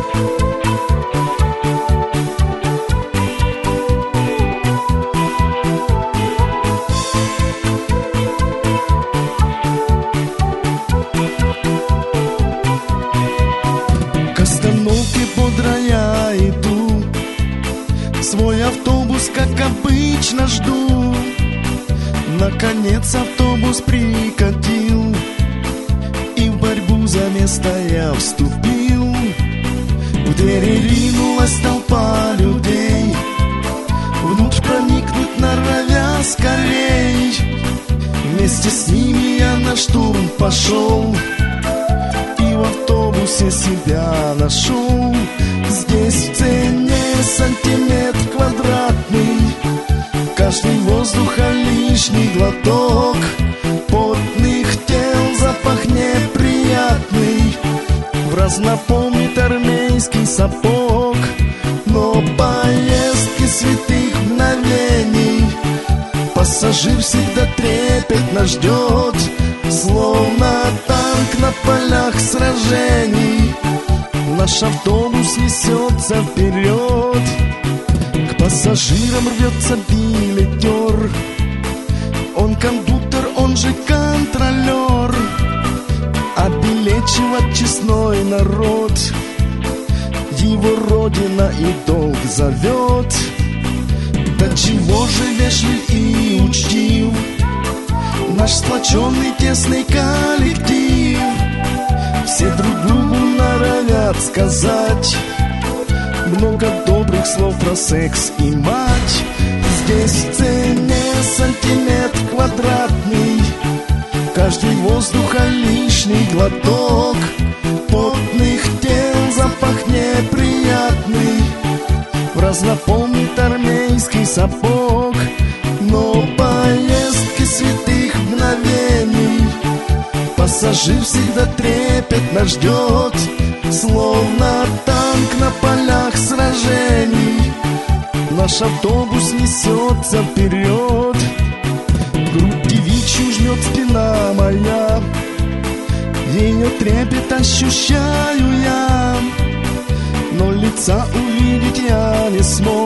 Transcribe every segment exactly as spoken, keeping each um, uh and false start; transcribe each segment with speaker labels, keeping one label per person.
Speaker 1: Свой автобус, как обычно, жду. Наконец автобус прикатил, и в борьбу за место я вступил. В двери ринулась толпа людей, внутрь проникнуть норовя скорей. Вместе с ними я на штурм пошел, и в автобусе себя нашел. Здесь в цене сантиметр квадратный, каждый воздуха лишний глоток. Потных тел запах неприятный, враз напомнит армейский сапог. Но поездки святых мгновений пассажир всегда трепетно ждет, словно танк на полях сражений. Наш автобус несется вперед, к пассажирам рвется билетер. Он кондуктор, он же контролер, обилечивать честной народ. Его родина и долг зовет. Да чего же вежлив и учтив наш сплоченный тесный коллектив. Все друг другу норовят сказать много добрых слов про секс и мать. Здесь в цене сантиметр квадратный, каждый воздуха лишний глоток. Потных тел запах неприятный, враз напомнит армейский сапог. Но поездки святых мгновений пассажир всегда трепетно ждет, словно танк на полях сражений. Наш автобус несется вперед, грудь девичью жмет спина моя, ее трепет ощущаю я, но лица увидеть я не смог.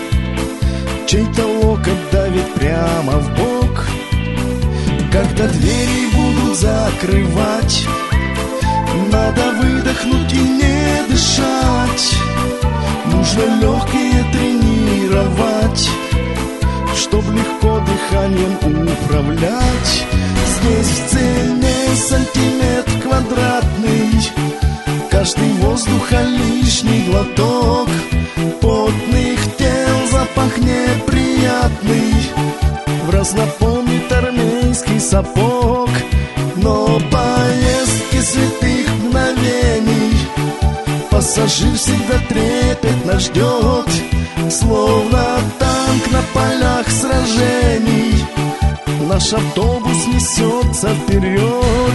Speaker 1: Чей-то локоть давит прямо в бок. Когда двери будут закрывать, надо выдохнуть и не дышать. Нужно легкие тренировать, чтоб легко дыханием управлять. Здесь в цене сантиметр квадратный, каждый воздуха лишний глоток. Потных тел запах неприятный, враз напомнит армейский сапог. Но поездки святых мгновений пассажир всегда трепетно ждет, словно танк на полях сражений. Наш автобус несется вперед.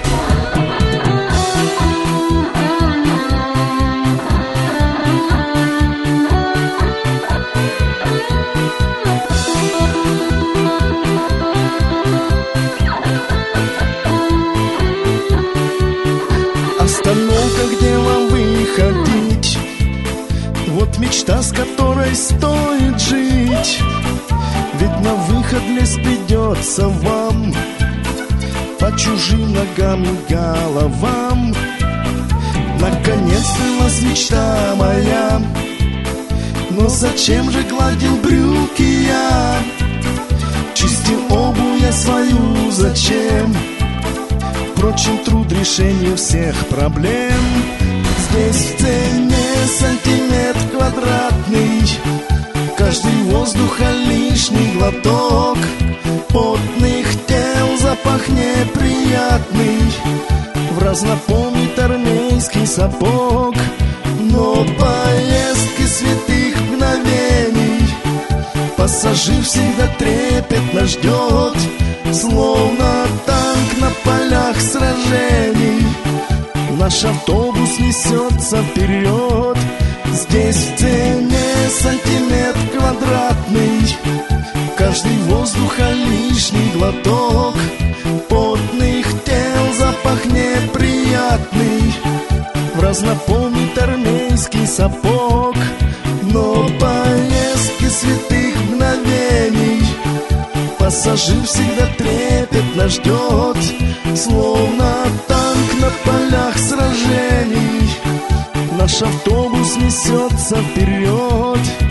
Speaker 1: Остановка, где вам выходить, вот мечта, с которой стоит жить. Ведь на выход лезть придется вам по чужим ногам и головам. Наконец сбылась мечта моя, но зачем же гладил брюки я? Чистил обувь я свою зачем? Впрочем, труд решения всех проблем. Здесь в цене сантиметр квадратный, каждый воздуха лишний глоток. Потных тел запах неприятный, враз напомнит армейский сапог. Но поездки святых мгновений пассажир всегда трепетно ждет, словно танк на полях сражений. Наш автобус несется вперед. Здесь в цене сантиметр квадратный, каждый воздуха лишний глоток. Потных тел запах неприятный, враз напомнит армейский армейский сапог. Но поездки святых мгновений пассажир всегда трепетно ждет, словно танк на полях сражений. Наш автобус несется вперед.